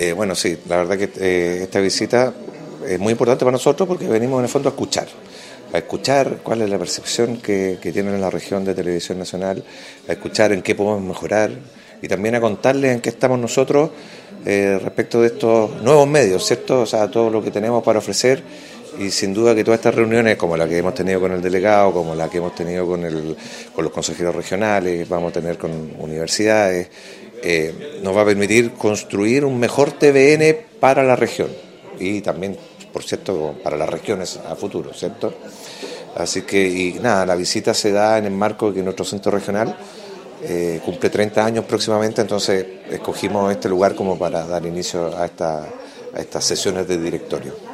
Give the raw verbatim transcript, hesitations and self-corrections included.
Eh, bueno, sí, la verdad que eh, esta visita es muy importante para nosotros porque venimos en el fondo a escuchar, a escuchar cuál es la percepción que, que tienen en la región de Televisión Nacional, a escuchar en qué podemos mejorar y también a contarles en qué estamos nosotros eh, respecto de estos nuevos medios, ¿cierto? O sea, todo lo que tenemos para ofrecer y sin duda que todas estas reuniones, como la que hemos tenido con el delegado, como la que hemos tenido con, el, con los consejeros regionales, vamos a tener con universidades, eh, nos va a permitir construir un mejor T V N para la región y también, por cierto, para las regiones a futuro, ¿cierto? Así que, y nada, la visita se da en el marco de que nuestro centro regional eh, cumple treinta años próximamente, entonces escogimos este lugar como para dar inicio a, esta, a estas sesiones de directorio.